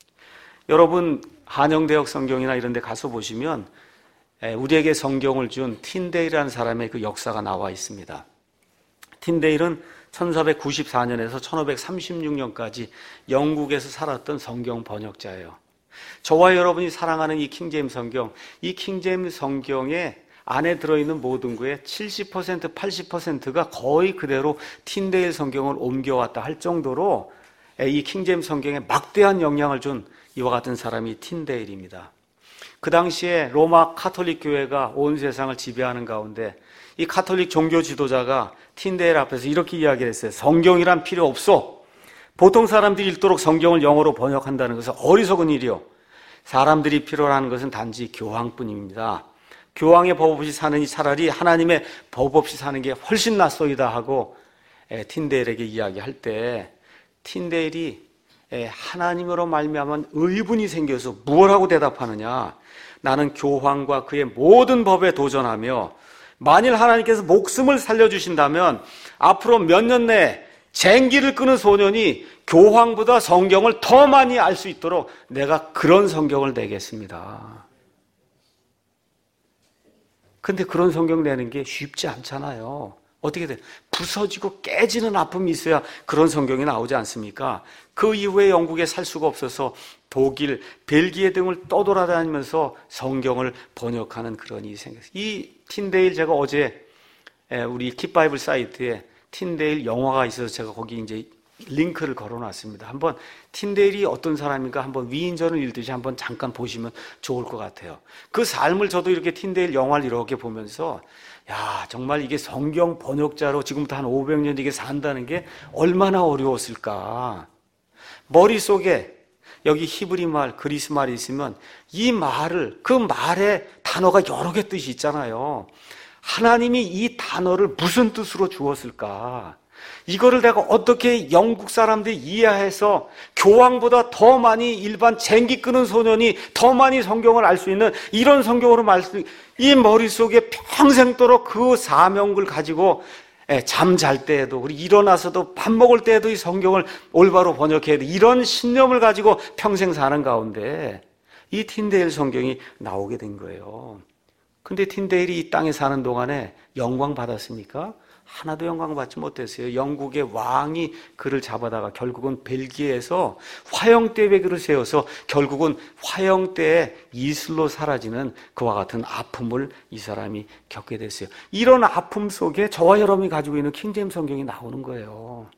여러분 한영대역 성경이나 이런 데 가서 보시면 우리에게 성경을 준 틴데일이라는 사람의 그 역사가 나와 있습니다. 틴데일은 1494년에서 1536년까지 영국에서 살았던 성경 번역자예요. 저와 여러분이 사랑하는 이 킹제임스 성경, 이 킹제임스 성경에 안에 들어있는 모든 거의 70%, 80%가 거의 그대로 틴데일 성경을 옮겨왔다 할 정도로 이 킹제임스 성경에 막대한 영향을 준 이와 같은 사람이 틴데일입니다. 그 당시에 로마 카톨릭 교회가 온 세상을 지배하는 가운데 이 카톨릭 종교 지도자가 틴데일 앞에서 이렇게 이야기를 했어요. 성경이란 필요 없어. 보통 사람들이 읽도록 성경을 영어로 번역한다는 것은 어리석은 일이요. 사람들이 필요로 하는 것은 단지 교황뿐입니다. 교황의 법 없이 사느니 차라리 하나님의 법 없이 사는 게 훨씬 낫소이다 하고 틴데일에게 이야기할 때 틴데일이 하나님으로 말미암은 의분이 생겨서 무엇하고 대답하느냐? 나는 교황과 그의 모든 법에 도전하며 만일 하나님께서 목숨을 살려주신다면 앞으로 몇 년 내에 쟁기를 끄는 소년이 교황보다 성경을 더 많이 알 수 있도록 내가 그런 성경을 내겠습니다. 근데 그런 성경 내는 게 쉽지 않잖아요. 어떻게 돼? 부서지고 깨지는 아픔이 있어야 그런 성경이 나오지 않습니까? 그 이후에 영국에 살 수가 없어서 독일, 벨기에 등을 떠돌아다니면서 성경을 번역하는 그런 일이 생겼어요. 이 틴데일 제가 어제 우리 킵바이블 사이트에 틴데일 영화가 있어서 제가 거기 이제 링크를 걸어놨습니다. 한번 틴데일이 어떤 사람인가 한번 위인전을 읽듯이 한번 잠깐 보시면 좋을 것 같아요. 그 삶을 저도 이렇게 틴데일 영화를 이렇게 보면서 야 정말 이게 성경 번역자로 지금부터 한 500년 이게 산다는 게 얼마나 어려웠을까. 머릿속에 여기 히브리 말, 그리스 말이 있으면 이 말을 그 말의 단어가 여러 개 뜻이 있잖아요. 하나님이 이 단어를 무슨 뜻으로 주었을까? 이거를 내가 어떻게 영국 사람들이 이해해서 교황보다 더 많이 일반 쟁기 끄는 소년이 더 많이 성경을 알 수 있는 이런 성경으로 말씀, 이 머릿속에 평생도록 그 사명을 가지고 잠 잘 때에도, 우리 일어나서도 밥 먹을 때에도 이 성경을 올바로 번역해야 돼. 이런 신념을 가지고 평생 사는 가운데 이 틴데일 성경이 나오게 된 거예요. 근데 틴데일이 이 땅에 사는 동안에 영광 받았습니까? 하나도 영광 받지 못했어요. 영국의 왕이 그를 잡아다가 결국은 벨기에에서 화형대 배기를 세워서 결국은 화형대에 이슬로 사라지는 그와 같은 아픔을 이 사람이 겪게 됐어요. 이런 아픔 속에 저와 여러분이 가지고 있는 킹제임스 성경이 나오는 거예요.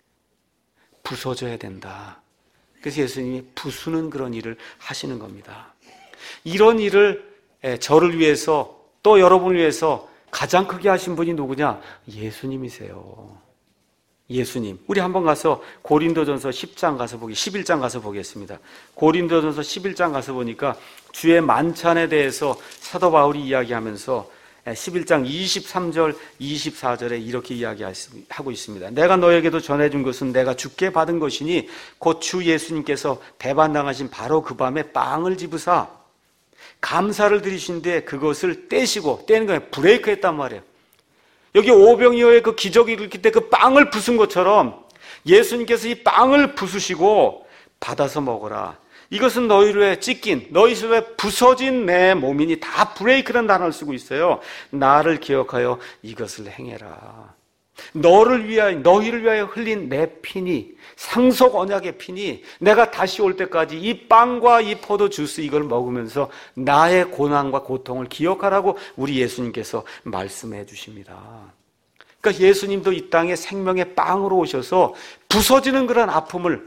부서져야 된다. 그래서 예수님이 부수는 그런 일을 하시는 겁니다. 이런 일을 저를 위해서 또 여러분을 위해서 가장 크게 하신 분이 누구냐? 예수님이세요. 예수님. 우리 한번 가서 고린도전서 10장 가서 11장 가서 보겠습니다. 고린도전서 11장 가서 보니까 주의 만찬에 대해서 사도 바울이 이야기하면서 11장 23절, 24절에 이렇게 이야기하고 있습니다. 내가 너에게도 전해준 것은 내가 주께 받은 것이니 곧 주 예수님께서 배반당하신 바로 그 밤에 빵을 집으사 감사를 드리신데 그것을 떼시고, 떼는 거예요. 브레이크 했단 말이에요. 여기 오병이어의 그 기적이 일으킬 때 그 빵을 부순 것처럼 예수님께서 이 빵을 부수시고 받아서 먹어라. 이것은 너희를 위해 찢긴, 너희를 위해 부서진 내 몸이니, 다 브레이크라는 단어를 쓰고 있어요. 나를 기억하여 이것을 행해라. 너희를 위하여 흘린 내 피니, 상속 언약의 피니, 내가 다시 올 때까지 이 빵과 이 포도 주스 이걸 먹으면서 나의 고난과 고통을 기억하라고 우리 예수님께서 말씀해 주십니다. 그러니까 예수님도 이 땅에 생명의 빵으로 오셔서 부서지는 그런 아픔을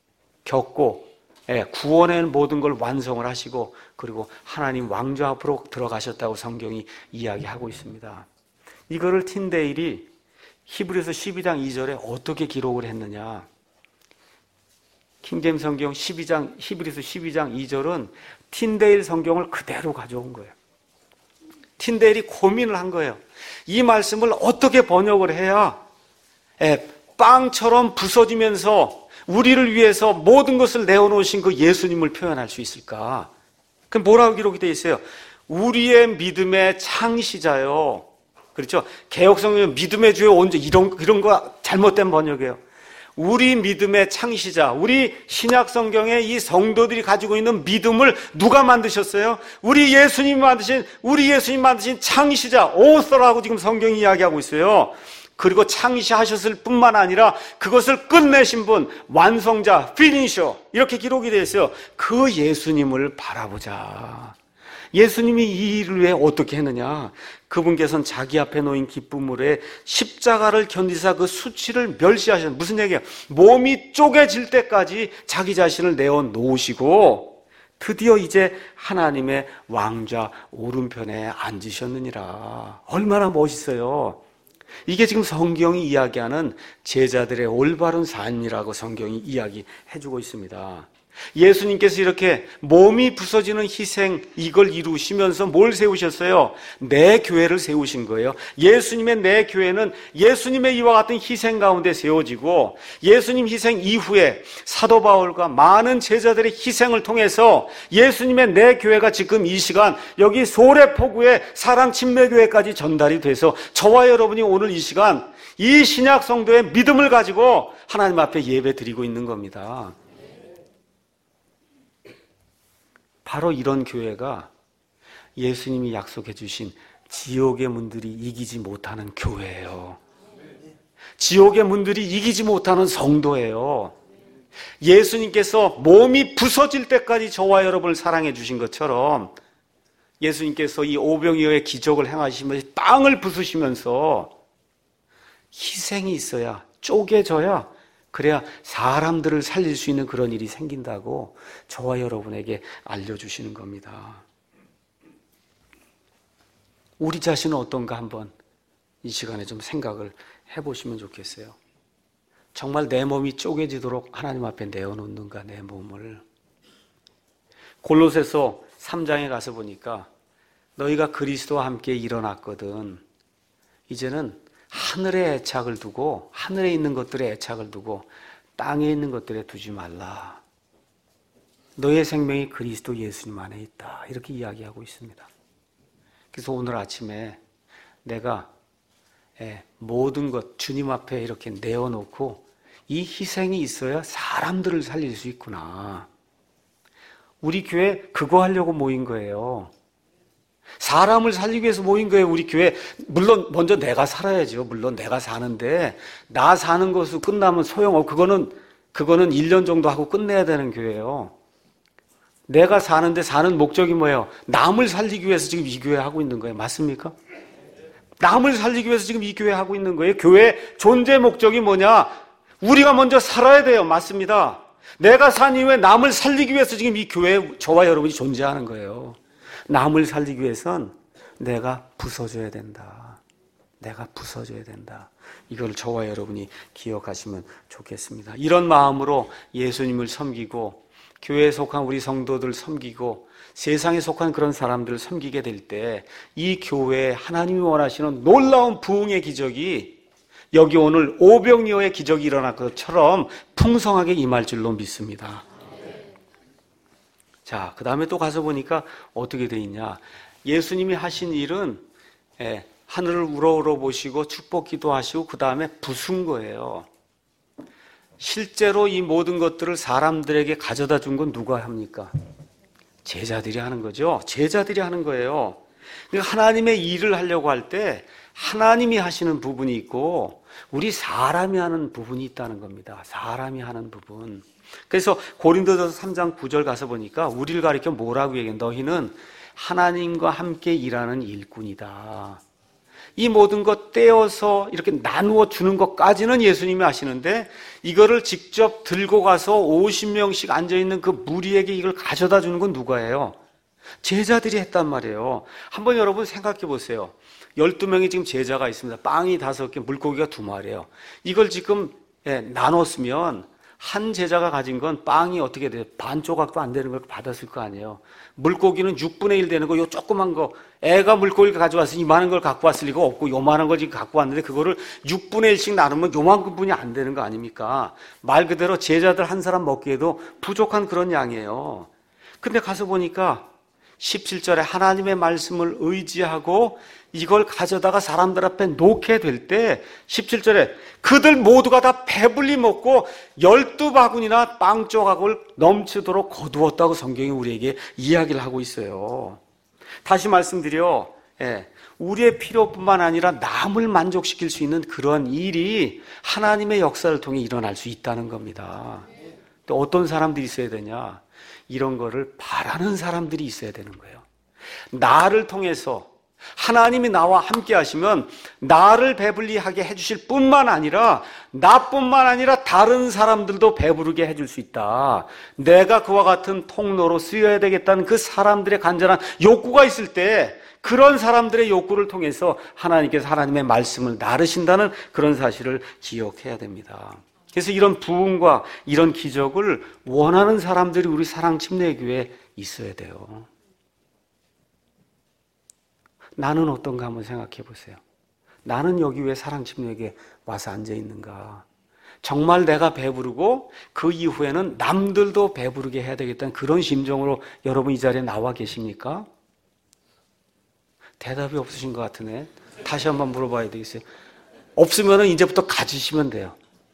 겪고 구원의 모든 걸 완성을 하시고 그리고 하나님 왕좌 앞으로 들어가셨다고 성경이 이야기하고 있습니다. 이거를 틴데일이 히브리서 12장 2절에 어떻게 기록을 했느냐? 킹제임스 성경 히브리서 12장 2절은 틴데일 성경을 그대로 가져온 거예요. 틴데일이 고민을 한 거예요. 이 말씀을 어떻게 번역을 해야 빵처럼 부서지면서 우리를 위해서 모든 것을 내어놓으신 그 예수님을 표현할 수 있을까? 그럼 뭐라고 기록이 되어 있어요? 우리의 믿음의 창시자요. 그렇죠? 개혁성경 믿음의 주요 원조, 이런 거 잘못된 번역이에요. 우리 믿음의 창시자, 우리 신약 성경에 이 성도들이 가지고 있는 믿음을 누가 만드셨어요? 우리 예수님 만드신 창시자, 오서라고 지금 성경이 이야기하고 있어요. 그리고 창시하셨을 뿐만 아니라 그것을 끝내신 분, 완성자, 피니셔, 이렇게 기록이 되어 있어요. 그 예수님을 바라보자. 예수님이 이 일을 왜 어떻게 했느냐? 그분께서는 자기 앞에 놓인 기쁨으로 십자가를 견디사 그 수치를 멸시하셨는, 무슨 얘기예요? 몸이 쪼개질 때까지 자기 자신을 내어놓으시고 드디어 이제 하나님의 왕좌 오른편에 앉으셨느니라. 얼마나 멋있어요. 이게 지금 성경이 이야기하는 제자들의 올바른 삶이라고 성경이 이야기해주고 있습니다. 예수님께서 이렇게 몸이 부서지는 희생, 이걸 이루시면서 뭘 세우셨어요? 내 교회를 세우신 거예요. 예수님의 내 교회는 예수님의 이와 같은 희생 가운데 세워지고, 예수님 희생 이후에 사도 바울과 많은 제자들의 희생을 통해서 예수님의 내 교회가 지금 이 시간 여기 소래포구의 사랑 침례교회까지 전달이 돼서 저와 여러분이 오늘 이 시간 이 신약 성도의 믿음을 가지고 하나님 앞에 예배 드리고 있는 겁니다. 바로 이런 교회가 예수님이 약속해 주신 지옥의 문들이 이기지 못하는 교회예요. 지옥의 문들이 이기지 못하는 성도예요. 예수님께서 몸이 부서질 때까지 저와 여러분을 사랑해 주신 것처럼 예수님께서 이 오병이어의 기적을 행하시면서 빵을 부수시면서 희생이 있어야, 쪼개져야, 그래야 사람들을 살릴 수 있는 그런 일이 생긴다고 저와 여러분에게 알려주시는 겁니다. 우리 자신은 어떤가 한번 이 시간에 좀 생각을 해보시면 좋겠어요. 정말 내 몸이 쪼개지도록 하나님 앞에 내어놓는가, 내 몸을. 골로새서 3장에 가서 보니까 너희가 그리스도와 함께 일어났거든. 이제는 하늘에 애착을 두고, 하늘에 있는 것들에 애착을 두고 땅에 있는 것들에 두지 말라. 너의 생명이 그리스도 예수님 안에 있다. 이렇게 이야기하고 있습니다. 그래서 오늘 아침에 내가 모든 것 주님 앞에 이렇게 내어놓고 이 희생이 있어야 사람들을 살릴 수 있구나. 우리 교회 그거 하려고 모인 거예요. 사람을 살리기 위해서 모인 거예요, 우리 교회. 물론 먼저 내가 살아야죠. 물론 내가 사는데 나 사는 것으로 끝나면 소용없고 그거는 1년 정도 하고 끝내야 되는 교회예요. 내가 사는데 사는 목적이 뭐예요? 남을 살리기 위해서 지금 이 교회 하고 있는 거예요. 맞습니까? 남을 살리기 위해서 지금 이 교회 하고 있는 거예요. 교회 존재 목적이 뭐냐? 우리가 먼저 살아야 돼요. 맞습니다. 내가 산 이후에 남을 살리기 위해서 지금 이 교회에 저와 여러분이 존재하는 거예요. 남을 살리기 위해선 내가 부서져야 된다. 내가 부서져야 된다. 이걸 저와 여러분이 기억하시면 좋겠습니다. 이런 마음으로 예수님을 섬기고 교회에 속한 우리 성도들 섬기고 세상에 속한 그런 사람들을 섬기게 될 때 이 교회에 하나님이 원하시는 놀라운 부흥의 기적이 여기 오늘 오병이어의 기적이 일어날 것처럼 풍성하게 임할 줄로 믿습니다. 자, 그 다음에 또 가서 보니까 어떻게 돼 있냐. 예수님이 하신 일은 하늘을 우러우러 보시고 축복 기도하시고 그 다음에 부순 거예요. 실제로 이 모든 것들을 사람들에게 가져다 준 건 누가 합니까? 제자들이 하는 거죠. 제자들이 하는 거예요. 그러니까 하나님의 일을 하려고 할 때 하나님이 하시는 부분이 있고 우리 사람이 하는 부분이 있다는 겁니다. 사람이 하는 부분. 그래서 고린도전서 3장 9절 가서 보니까 우리를 가리켜 뭐라고 얘기해? 너희는 하나님과 함께 일하는 일꾼이다. 이 모든 것 떼어서 이렇게 나누어 주는 것까지는 예수님이 하시는데 이거를 직접 들고 가서 50명씩 앉아있는 그 무리에게 이걸 가져다 주는 건 누가 해요? 제자들이 했단 말이에요. 한번 여러분 생각해 보세요. 12명이 지금 제자가 있습니다. 빵이 5개, 물고기가 2마리예요. 이걸 지금 나눴으면 한 제자가 가진 건 빵이 어떻게 돼요? 반 조각도 안 되는 걸 받았을 거 아니에요. 물고기는 6분의 1 되는 거, 요 조그만 거, 애가 물고기를 가져와서 이만한 걸 갖고 왔을 리가 없고 요만한 걸 지금 갖고 왔는데 그거를 6분의 1씩 나누면 요만큼 분이 안 되는 거 아닙니까? 말 그대로 제자들 한 사람 먹기에도 부족한 그런 양이에요. 근데 가서 보니까 17절에 하나님의 말씀을 의지하고 이걸 가져다가 사람들 앞에 놓게 될 때 17절에 그들 모두가 다 배불리 먹고 12바구니나 빵 조각을 넘치도록 거두었다고 성경이 우리에게 이야기를 하고 있어요. 다시 말씀드려 우리의 필요뿐만 아니라 남을 만족시킬 수 있는 그런 일이 하나님의 역사를 통해 일어날 수 있다는 겁니다. 또 어떤 사람들이 있어야 되냐? 이런 거를 바라는 사람들이 있어야 되는 거예요. 나를 통해서 하나님이 나와 함께 하시면 나를 배불리 하게 해주실 뿐만 아니라 나뿐만 아니라 다른 사람들도 배부르게 해줄 수 있다. 내가 그와 같은 통로로 쓰여야 되겠다는 그 사람들의 간절한 욕구가 있을 때 그런 사람들의 욕구를 통해서 하나님께서 하나님의 말씀을 나르신다는 그런 사실을 기억해야 됩니다. 그래서 이런 부흥과 이런 기적을 원하는 사람들이 우리 사랑침례교회에 있어야 돼요. 나는 어떤가 한번 생각해 보세요. 나는 여기 왜 사랑침례교회에 와서 앉아 있는가? 정말 내가 배부르고 그 이후에는 남들도 배부르게 해야 되겠다는 그런 심정으로 여러분 이 자리에 나와 계십니까? 대답이 없으신 것 같으네. 다시 한번 물어봐야 되겠어요. 없으면 이제부터 가지시면 돼요.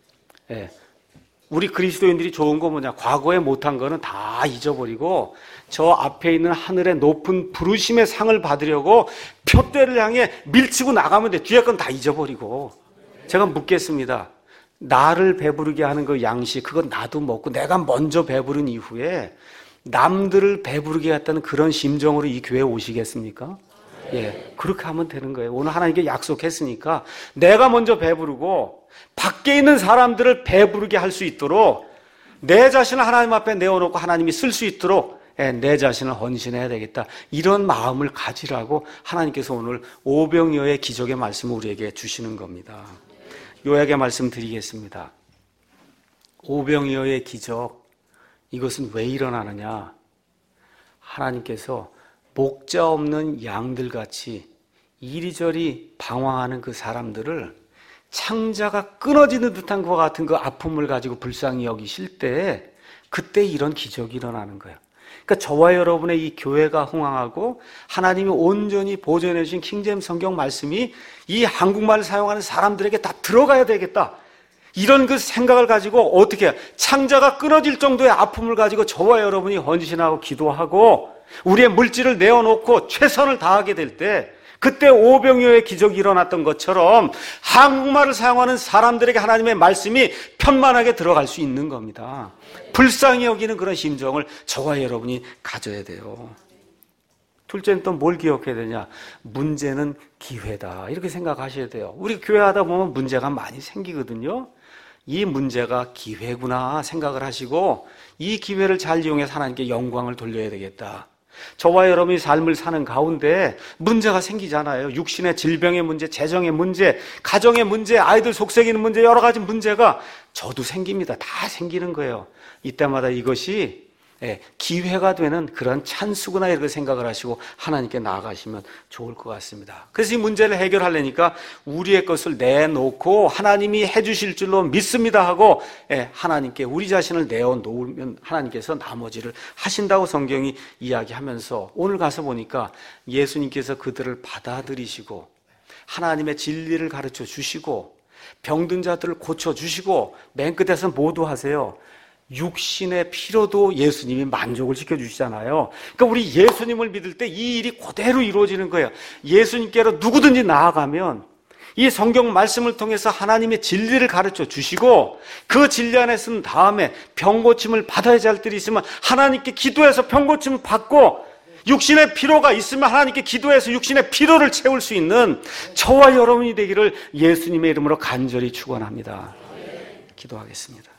우리 그리스도인들이 좋은 거 뭐냐? 과거에 못한 거는 다 잊어버리고 저 앞에 있는 하늘의 높은 부르심의 상을 받으려고 표대를 향해 밀치고 나가면 돼. 뒤에 건 다 잊어버리고. 제가 묻겠습니다. 나를 배부르게 하는 그 양식, 그건 나도 먹고 내가 먼저 배부른 이후에 남들을 배부르게 했다는 그런 심정으로 이 교회에 오시겠습니까? 그렇게 하면 되는 거예요. 오늘 하나님께 약속했으니까 내가 먼저 배부르고 밖에 있는 사람들을 배부르게 할 수 있도록 내 자신을 하나님 앞에 내어놓고 하나님이 쓸 수 있도록 내 자신을 헌신해야 되겠다. 이런 마음을 가지라고 하나님께서 오늘 오병이어의 기적의 말씀을 우리에게 주시는 겁니다. 요약의 말씀 드리겠습니다. 오병이어의 기적, 이것은 왜 일어나느냐? 하나님께서 목자 없는 양들같이 이리저리 방황하는 그 사람들을 창자가 끊어지는 듯한 것과 같은 그 아픔을 가지고 불쌍히 여기실 때 그때 이런 기적이 일어나는 거예요. 그러니까 저와 여러분의 이 교회가 흥황하고 하나님이 온전히 보존해 주신 킹제임스 성경 말씀이 이 한국말을 사용하는 사람들에게 다 들어가야 되겠다. 이런 그 생각을 가지고 어떻게 창자가 끊어질 정도의 아픔을 가지고 저와 여러분이 헌신하고 기도하고 우리의 물질을 내어놓고 최선을 다하게 될 때 그때 오병이어의 기적이 일어났던 것처럼 한국말을 사용하는 사람들에게 하나님의 말씀이 편만하게 들어갈 수 있는 겁니다. 불쌍히 여기는 그런 심정을 저와 여러분이 가져야 돼요. 둘째는 또 뭘 기억해야 되냐? 문제는 기회다. 이렇게 생각하셔야 돼요. 우리 교회 하다 보면 문제가 많이 생기거든요. 이 문제가 기회구나 생각을 하시고 이 기회를 잘 이용해서 하나님께 영광을 돌려야 되겠다. 저와 여러분이 삶을 사는 가운데 문제가 생기잖아요. 육신의 질병의 문제, 재정의 문제, 가정의 문제, 아이들 속썩이는 문제, 여러 가지 문제가 저도 생깁니다. 다 생기는 거예요. 이때마다 이것이 기회가 되는 그런 찬스구나 이렇게 생각을 하시고 하나님께 나아가시면 좋을 것 같습니다. 그래서 이 문제를 해결하려니까 우리의 것을 내놓고 하나님이 해주실 줄로 믿습니다 하고 하나님께 우리 자신을 내어놓으면 하나님께서 나머지를 하신다고 성경이 이야기하면서 오늘 가서 보니까 예수님께서 그들을 받아들이시고 하나님의 진리를 가르쳐 주시고 병든 자들을 고쳐주시고 맨 끝에서 모두 하세요. 육신의 피로도 예수님이 만족을 시켜주시잖아요. 그러니까 우리 예수님을 믿을 때 이 일이 그대로 이루어지는 거예요. 예수님께로 누구든지 나아가면 이 성경 말씀을 통해서 하나님의 진리를 가르쳐 주시고 그 진리 안에 쓴 다음에 병고침을 받아야 할 때이 있으면 하나님께 기도해서 병고침을 받고 육신의 피로가 있으면 하나님께 기도해서 육신의 피로를 채울 수 있는 저와 여러분이 되기를 예수님의 이름으로 간절히 축원합니다. 기도하겠습니다.